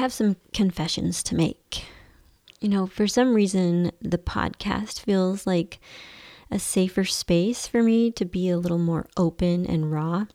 have some confessions to make. For some reason, the podcast feels like a safer space for me to be a little more open and raw.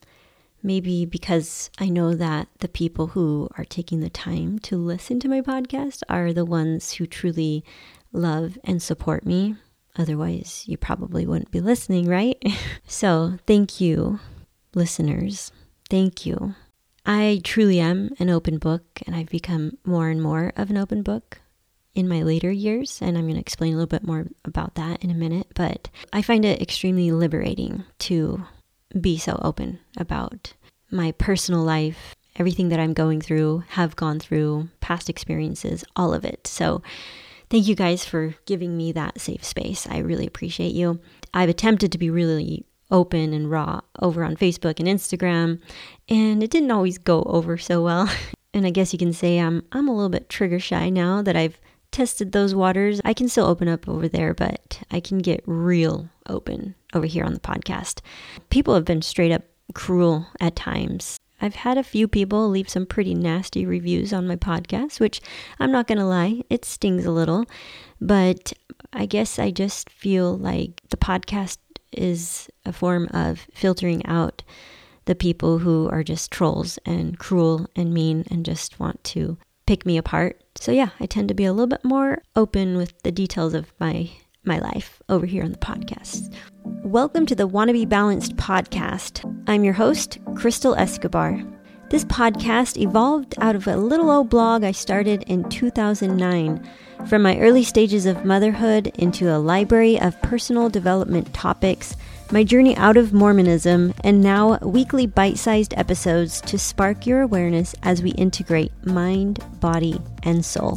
Maybe because I know that the people who are taking the time to listen to my podcast are the ones who truly love and support me. Otherwise, you probably wouldn't be listening, right? So thank you, listeners. Thank you. I truly am an open book, and I've become more and more of an open book in my later years, and I'm going to explain a little bit more about that in a minute, but I find it extremely liberating to be so open about my personal life, everything that I'm going through, have gone through, past experiences, all of it. So thank you guys for giving me that safe space. I really appreciate you. I've attempted to be really open and raw over on Facebook and Instagram, and it didn't always go over so well. And I guess you can say I'm a little bit trigger shy now that I've tested those waters. I can still open up over there, but I can get real open over here on the podcast. People have been straight up cruel at times. I've had a few people leave some pretty nasty reviews on my podcast, which I'm not going to lie, it stings a little, but I guess I just feel like the podcast is a form of filtering out the people who are just trolls and cruel and mean and just want to pick me apart. So yeah, I tend to be a little bit more open with the details of my life over here on the podcast. Welcome to the Wanna Be Balanced podcast. I'm your host, Crystal Escobar. This podcast evolved out of a little old blog I started in 2009. From my early stages of motherhood into a library of personal development topics, my journey out of Mormonism, and now weekly bite-sized episodes to spark your awareness as we integrate mind, body, and soul.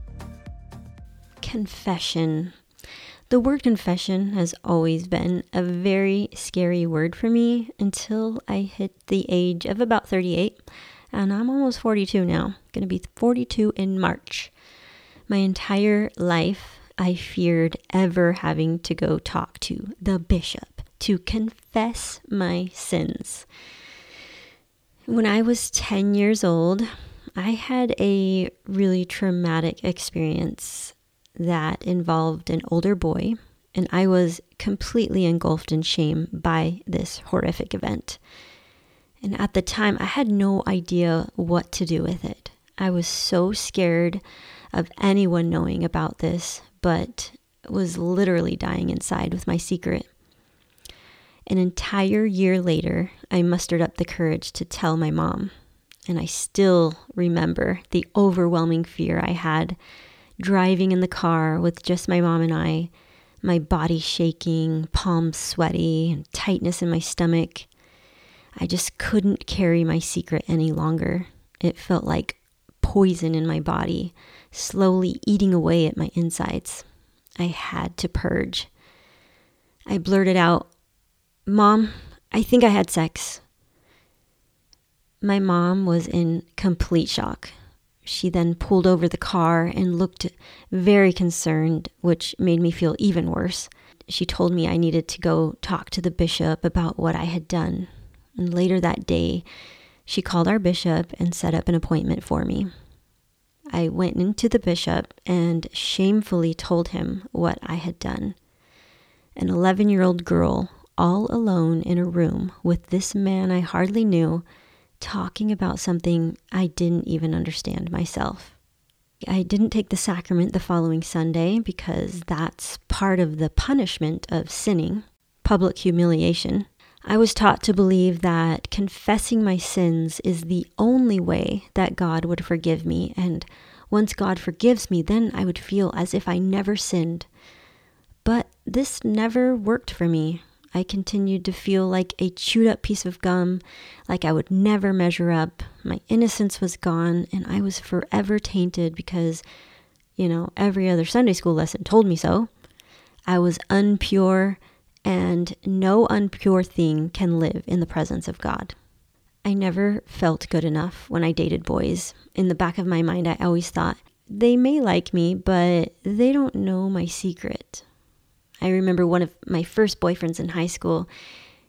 Confession. The word confession has always been a very scary word for me until I hit the age of about 38, and I'm almost 42 now. Going to be 42 in March. My entire life, I feared ever having to go talk to the bishop to confess my sins. When I was 10 years old, I had a really traumatic experience that involved an older boy, and I was completely engulfed in shame by this horrific event. And at the time, I had no idea what to do with it. I was so scared of anyone knowing about this, but was literally dying inside with my secret. An entire year later, I mustered up the courage to tell my mom, and I still remember the overwhelming fear I had driving in the car with just my mom and I, my body shaking, palms sweaty, and tightness in my stomach. I just couldn't carry my secret any longer. It felt like poison in my body, slowly eating away at my insides. I had to purge. I blurted out, "Mom, I think I had sex." My mom was in complete shock. She then pulled over the car and looked very concerned, which made me feel even worse. She told me I needed to go talk to the bishop about what I had done. And later that day, she called our bishop and set up an appointment for me. I went into the bishop and shamefully told him what I had done. An 11-year-old girl, all alone in a room with this man I hardly knew, talking about something I didn't even understand myself. I didn't take the sacrament the following Sunday because that's part of the punishment of sinning, public humiliation. I was taught to believe that confessing my sins is the only way that God would forgive me, and once God forgives me, then I would feel as if I never sinned. But this never worked for me. I continued to feel like a chewed up piece of gum, like I would never measure up. My innocence was gone, and I was forever tainted because, every other Sunday school lesson told me so. I was unpure, and no unpure thing can live in the presence of God. I never felt good enough when I dated boys. In the back of my mind, I always thought, they may like me, but they don't know my secret. I remember one of my first boyfriends in high school.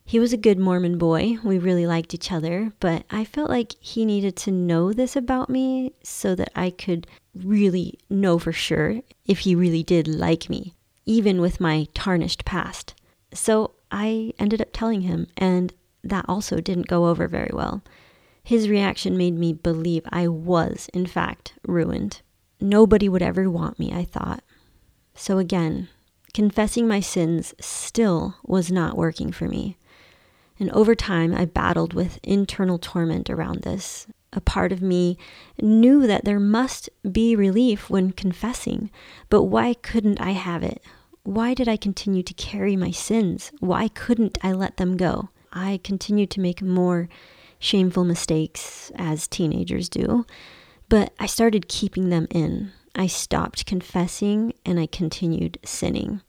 He was a good Mormon boy. We really liked each other, but I felt like he needed to know this about me so that I could really know for sure if he really did like me, even with my tarnished past. So I ended up telling him, and that also didn't go over very well. His reaction made me believe I was, in fact, ruined. Nobody would ever want me, I thought. So again, confessing my sins still was not working for me. And over time, I battled with internal torment around this. A part of me knew that there must be relief when confessing, but why couldn't I have it? Why did I continue to carry my sins? Why couldn't I let them go? I continued to make more shameful mistakes, as teenagers do, but I started keeping them in. I stopped confessing and I continued sinning.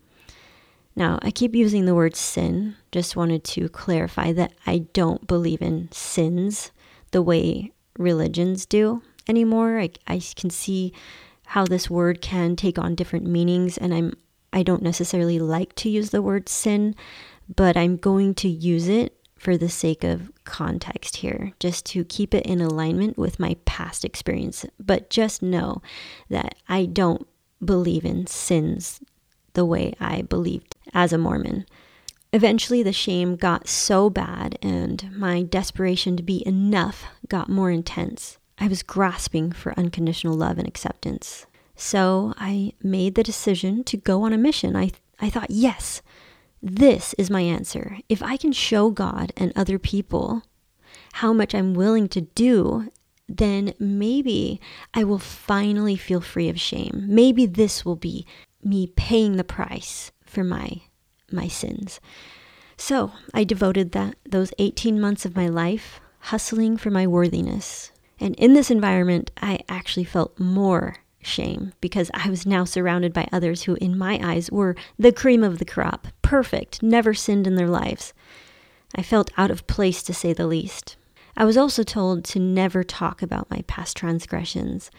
Now, I keep using the word sin. Just wanted to clarify that I don't believe in sins the way religions do anymore. I can see how this word can take on different meanings, and I don't necessarily like to use the word sin, but I'm going to use it for the sake of context here, just to keep it in alignment with my past experience. But just know that I don't believe in sins the way I believed as a Mormon. Eventually, the shame got so bad and my desperation to be enough got more intense. I was grasping for unconditional love and acceptance. So I made the decision to go on a mission. I thought, yes, this is my answer. If I can show God and other people how much I'm willing to do, then maybe I will finally feel free of shame. Maybe this will be me paying the price for my sins. So I devoted those 18 months of my life hustling for my worthiness. And in this environment, I actually felt more shame because I was now surrounded by others who, in my eyes, were the cream of the crop, perfect, never sinned in their lives. I felt out of place, to say the least. I was also told to never talk about my past transgressions,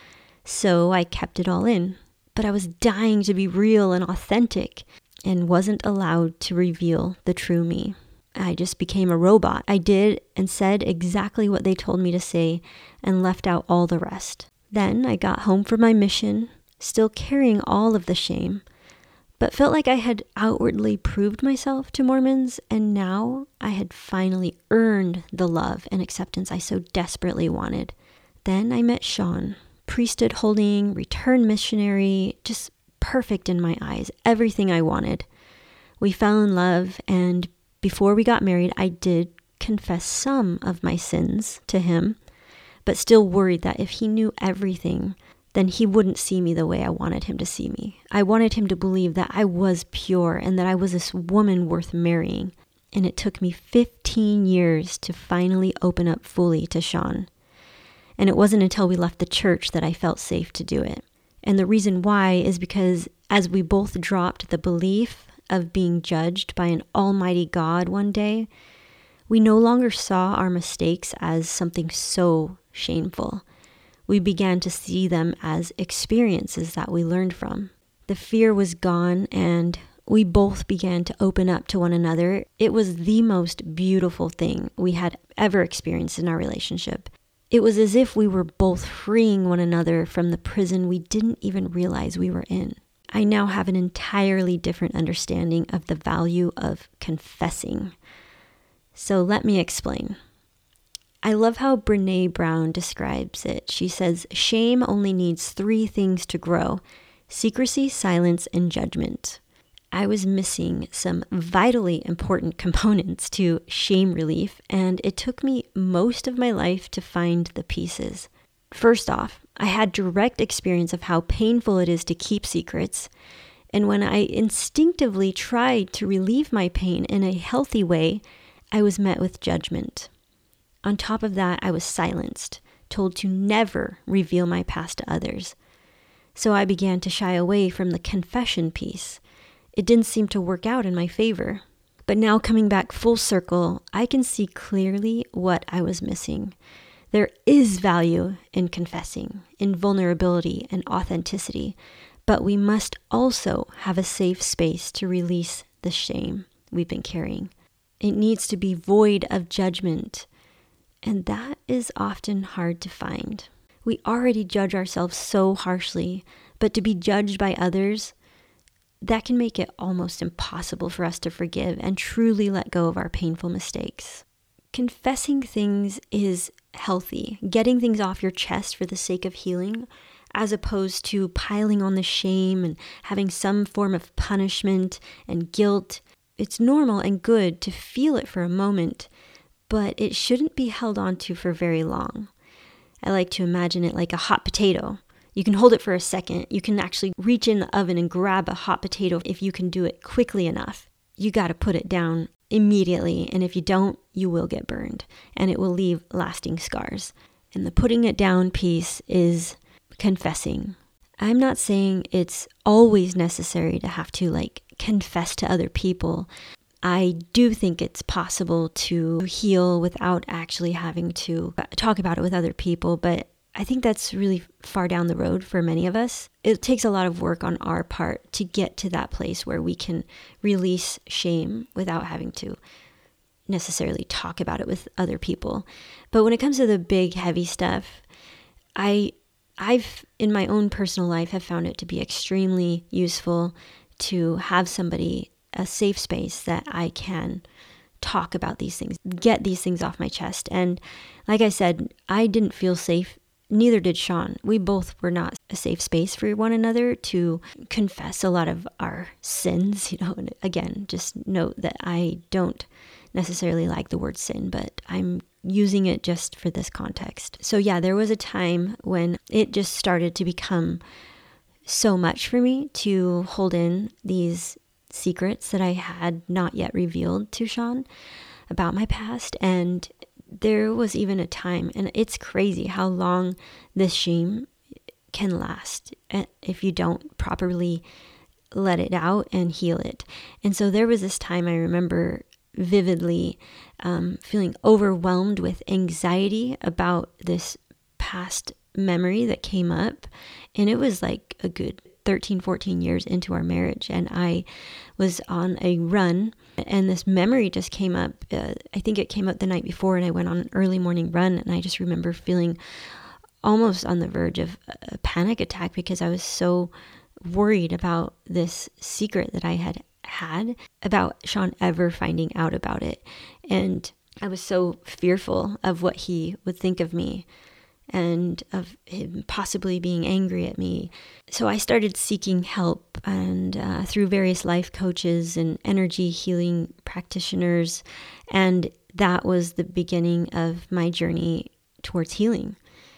so I kept it all in. But I was dying to be real and authentic and wasn't allowed to reveal the true me. I just became a robot. I did and said exactly what they told me to say and left out all the rest. Then I got home from my mission, still carrying all of the shame, but felt like I had outwardly proved myself to Mormons, and now I had finally earned the love and acceptance I so desperately wanted. Then I met Sean, priesthood holding, returned missionary, just perfect in my eyes, everything I wanted. We fell in love, and before we got married, I did confess some of my sins to him, but still worried that if he knew everything, then he wouldn't see me the way I wanted him to see me. I wanted him to believe that I was pure and that I was this woman worth marrying. And it took me 15 years to finally open up fully to Sean. And it wasn't until we left the church that I felt safe to do it. And the reason why is because as we both dropped the belief of being judged by an almighty God one day, we no longer saw our mistakes as something so shameful. We began to see them as experiences that we learned from. The fear was gone, and we both began to open up to one another. It was the most beautiful thing we had ever experienced in our relationship. It was as if we were both freeing one another from the prison we didn't even realize we were in. I now have an entirely different understanding of the value of confessing. So let me explain. I love how Brené Brown describes it. She says, shame only needs 3 things to grow: secrecy, silence, and judgment. I was missing some vitally important components to shame relief, and it took me most of my life to find the pieces. First off, I had direct experience of how painful it is to keep secrets, and when I instinctively tried to relieve my pain in a healthy way, I was met with judgment. On top of that, I was silenced, told to never reveal my past to others. So I began to shy away from the confession piece. It didn't seem to work out in my favor. But now coming back full circle, I can see clearly what I was missing. There is value in confessing, in vulnerability and authenticity, but we must also have a safe space to release the shame we've been carrying. It needs to be void of judgment. And that is often hard to find. We already judge ourselves so harshly, but to be judged by others, that can make it almost impossible for us to forgive and truly let go of our painful mistakes. Confessing things is healthy. Getting things off your chest for the sake of healing, as opposed to piling on the shame and having some form of punishment and guilt. It's normal and good to feel it for a moment, but it shouldn't be held on to for very long. I like to imagine it like a hot potato. You can hold it for a second. You can actually reach in the oven and grab a hot potato if you can do it quickly enough. You got to put it down immediately, and if you don't, you will get burned, and it will leave lasting scars. And the putting it down piece is confessing. I'm not saying it's always necessary to have to confess to other people. I do think it's possible to heal without actually having to talk about it with other people, but I think that's really far down the road for many of us. It takes a lot of work on our part to get to that place where we can release shame without having to necessarily talk about it with other people. But when it comes to the big, heavy stuff, I've in my own personal life have found it to be extremely useful to have somebody, a safe space that I can talk about these things, get these things off my chest. And like I said, I didn't feel safe. Neither did Sean. We both were not a safe space for one another to confess a lot of our sins. And again, just note that I don't necessarily like the word sin, but I'm using it just for this context. So yeah, there was a time when it just started to become so much for me to hold in these secrets that I had not yet revealed to Sean about my past. And there was even a time, and it's crazy how long this shame can last if you don't properly let it out and heal it. And so there was this time I remember vividly feeling overwhelmed with anxiety about this past memory that came up. And it was like a good 13, 14 years into our marriage. And I was on a run and this memory just came up. I think it came up the night before, and I went on an early morning run. And I just remember feeling almost on the verge of a panic attack because I was so worried about this secret that I had about Sean ever finding out about it. And I was so fearful of what he would think of me and of him possibly being angry at me. So I started seeking help, and through various life coaches and energy healing practitioners. And that was the beginning of my journey towards healing.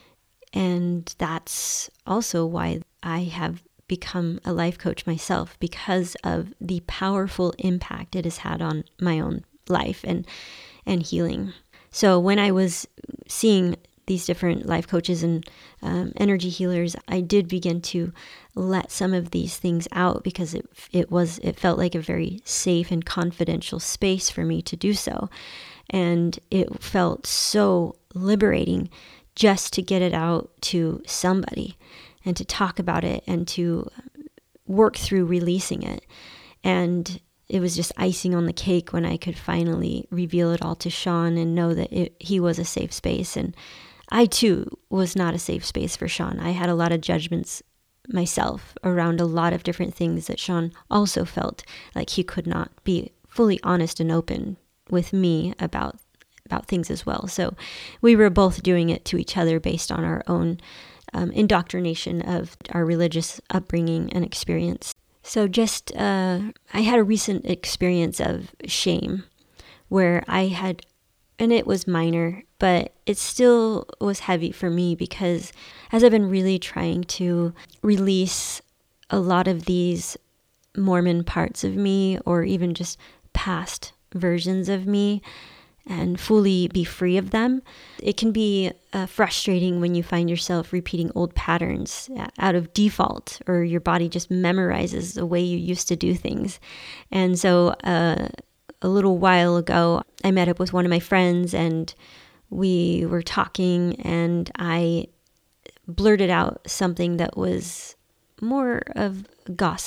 And that's also why I have become a life coach myself, because of the powerful impact it has had on my own life and healing. So when I was seeing these different life coaches and energy healers, I did begin to let some of these things out because it felt like a very safe and confidential space for me to do so. And it felt so liberating just to get it out to somebody and to talk about it and to work through releasing it. And it was just icing on the cake when I could finally reveal it all to Sean and know that he was a safe space. And I too was not a safe space for Sean. I had a lot of judgments myself around a lot of different things that Sean also felt like he could not be fully honest and open with me about things as well. So we were both doing it to each other based on our own indoctrination of our religious upbringing and experience. So I had a recent experience of shame where and it was minor, but it still was heavy for me because as I've been really trying to release a lot of these Mormon parts of me, or even just past versions of me, and fully be free of them, it can be frustrating when you find yourself repeating old patterns out of default, or your body just memorizes the way you used to do things. And so a little while ago, I met up with one of my friends and we were talking, and I blurted out something that was more of gossip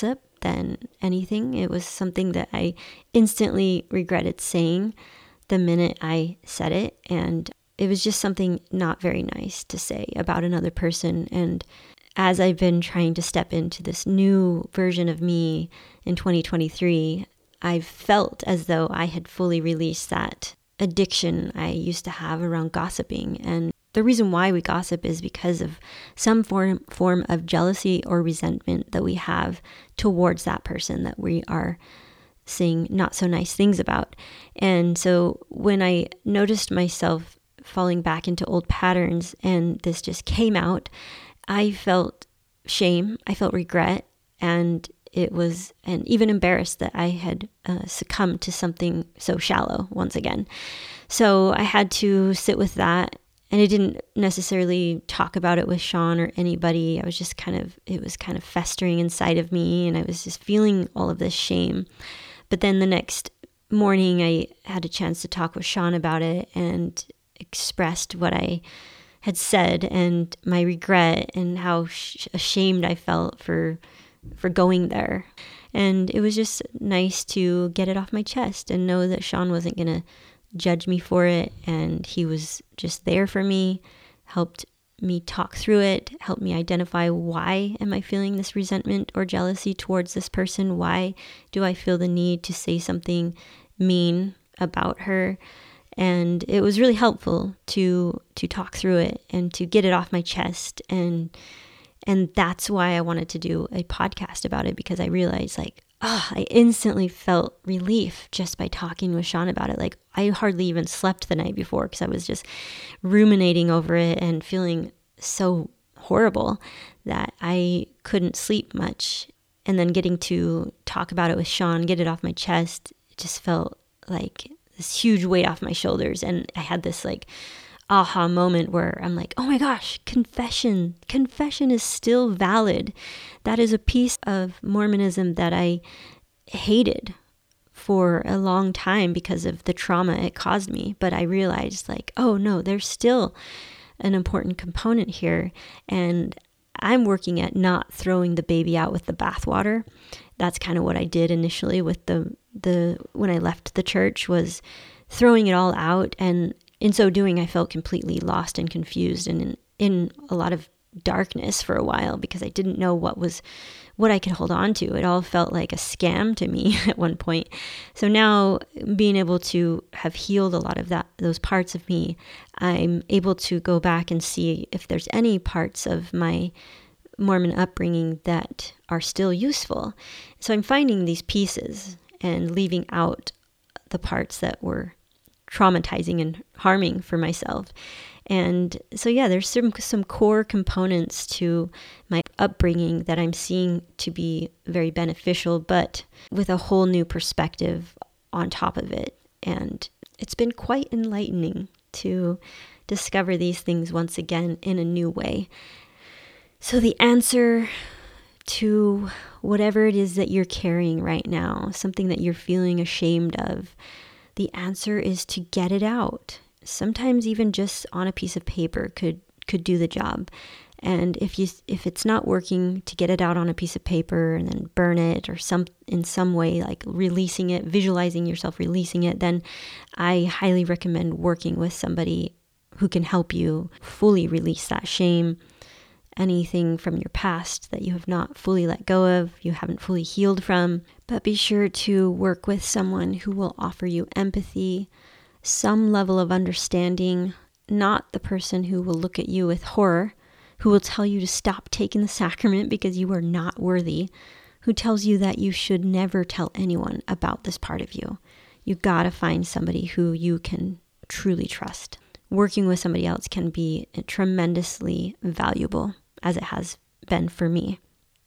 than anything. It was something that I instantly regretted saying the minute I said it. And it was just something not very nice to say about another person. And as I've been trying to step into this new version of me in 2023, I've felt as though I had fully released that addiction I used to have around gossiping. And the reason why we gossip is because of some form of jealousy or resentment that we have towards that person that we are saying not so nice things about. And so when I noticed myself falling back into old patterns and this just came out, I felt shame, I felt regret, and even embarrassed that I had succumbed to something so shallow once again. So I had to sit with that, and I didn't necessarily talk about it with Sean or anybody. It was kind of festering inside of me, and I was just feeling all of this shame. But then the next morning, I had a chance to talk with Sean about it and expressed what I had said and my regret and how ashamed I felt for going there. And it was just nice to get it off my chest and know that Sean wasn't going to judge me for it. And he was just there for me, helped me talk through it, helped me identify why am I feeling this resentment or jealousy towards this person? Why do I feel the need to say something mean about her? And it was really helpful to talk through it and to get it off my chest. And that's why I wanted to do a podcast about it, because I realized I instantly felt relief just by talking with Sean about it. Like I hardly even slept the night before because I was just ruminating over it and feeling so horrible that I couldn't sleep much. And then getting to talk about it with Sean, get it off my chest, it just felt like this huge weight off my shoulders. And I had this aha moment where I'm like, oh my gosh, confession is still valid. That is a piece of Mormonism that I hated for a long time because of the trauma it caused me. But I realized oh no, there's still an important component here. And I'm working at not throwing the baby out with the bathwater. That's kind of what I did initially with the when I left the church, was throwing it all out. And in so doing, I felt completely lost and confused and in a lot of darkness for a while because I didn't know what I could hold on to. It all felt like a scam to me at one point. So now, being able to have healed a lot of those parts of me, I'm able to go back and see if there's any parts of my Mormon upbringing that are still useful. So I'm finding these pieces and leaving out the parts that were traumatizing and harming for myself. And so, yeah, there's some core components to my upbringing that I'm seeing to be very beneficial, but with a whole new perspective on top of it. And it's been quite enlightening to discover these things once again in a new way. So the answer to whatever it is that you're carrying right now, something that you're feeling ashamed of, the answer is to get it out. Sometimes even just on a piece of paper could do the job. And if it's not working, to get it out on a piece of paper and then burn it or in some way, like releasing it, visualizing yourself releasing it, then I highly recommend working with somebody who can help you fully release that shame, anything from your past that you have not fully let go of, you haven't fully healed from. But be sure to work with someone who will offer you empathy, some level of understanding, not the person who will look at you with horror, who will tell you to stop taking the sacrament because you are not worthy, who tells you that you should never tell anyone about this part of you. You gotta find somebody who you can truly trust. Working with somebody else can be tremendously valuable, as it has been for me.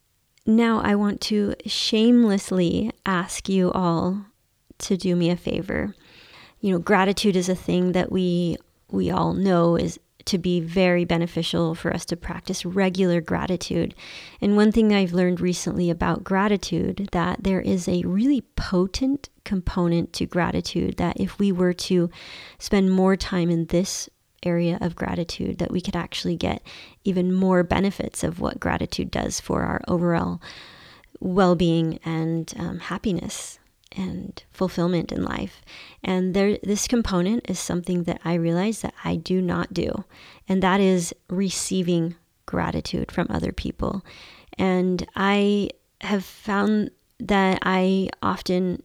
Now I want to shamelessly ask you all to do me a favor. Gratitude is a thing that we all know is to be very beneficial for us to practice regular gratitude. And one thing I've learned recently about gratitude, that there is a really potent component to gratitude, that if we were to spend more time in this area of gratitude, that we could actually get even more benefits of what gratitude does for our overall well-being and happiness and fulfillment in life. And this component is something that I realize that I do not do, and that is receiving gratitude from other people. And I have found that I often,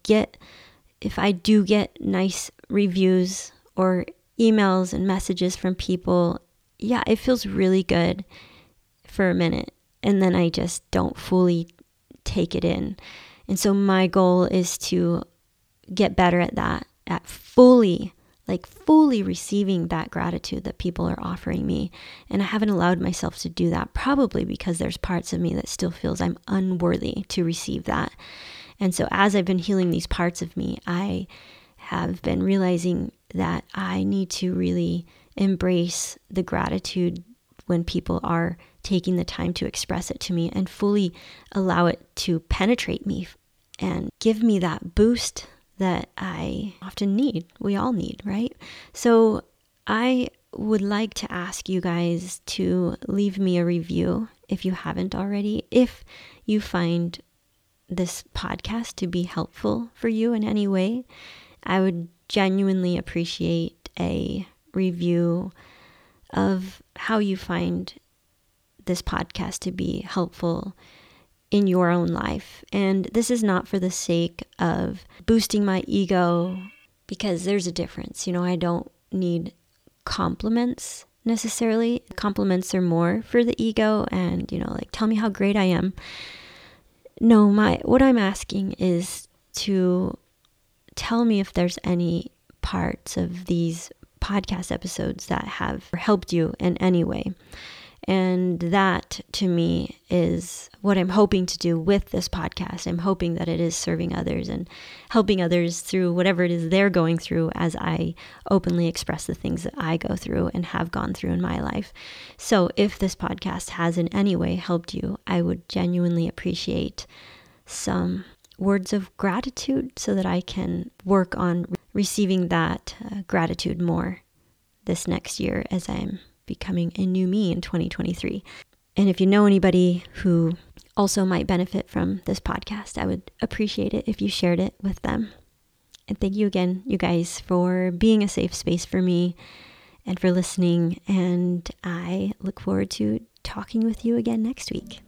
if I do get nice reviews or emails and messages from people, yeah, it feels really good for a minute, and then I just don't fully take it in. And so my goal is to get better at that, at fully receiving that gratitude that people are offering me. And I haven't allowed myself to do that, probably because there's parts of me that still feels I'm unworthy to receive that. And so as I've been healing these parts of me, I have been realizing that I need to really embrace the gratitude when people are taking the time to express it to me, and fully allow it to penetrate me and give me that boost that I often need. We all need, right? So I would like to ask you guys to leave me a review if you haven't already. If you find this podcast to be helpful for you in any way, I would genuinely appreciate a review of how you find this podcast to be helpful in your own life. And this is not for the sake of boosting my ego, because there's a difference. I don't need compliments necessarily. Compliments are more for the ego and, tell me how great I am. No, what I'm asking is to tell me if there's any parts of these podcast episodes that have helped you in any way. And that, to me, is what I'm hoping to do with this podcast. I'm hoping that it is serving others and helping others through whatever it is they're going through, as I openly express the things that I go through and have gone through in my life. So if this podcast has in any way helped you, I would genuinely appreciate some words of gratitude so that I can work on receiving that gratitude more this next year as I'm becoming a new me in 2023. And if you know anybody who also might benefit from this podcast, I would appreciate it if you shared it with them. And thank you again, you guys, for being a safe space for me and for listening. And I look forward to talking with you again next week.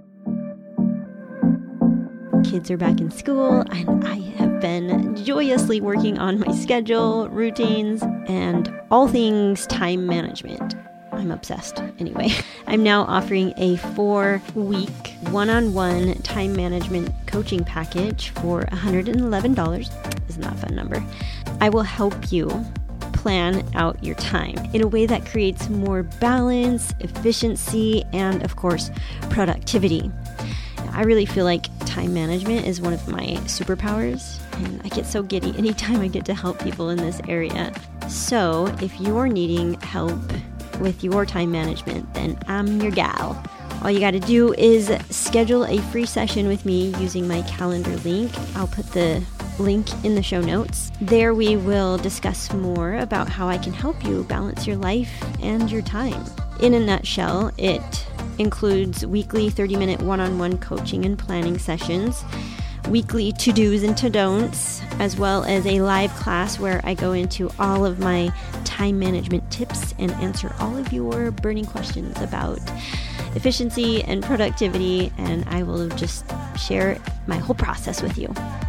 Kids are back in school, and I have been joyously working on my schedule, routines, and all things time management. I'm obsessed. Anyway, I'm now offering a 4-week one-on-one time management coaching package for $111. Isn't that a fun number? I will help you plan out your time in a way that creates more balance, efficiency, and of course, productivity. I really feel like time management is one of my superpowers, and I get so giddy anytime I get to help people in this area. So if you're needing help with your time management, then I'm your gal. All you got to do is schedule a free session with me using my calendar link. I'll put the link in the show notes. There we will discuss more about how I can help you balance your life and your time. In a nutshell, it includes weekly 30-minute one-on-one coaching and planning sessions, weekly to-dos and to-don'ts, as well as a live class where I go into all of my time management tips and answer all of your burning questions about efficiency and productivity, and I will just share my whole process with you.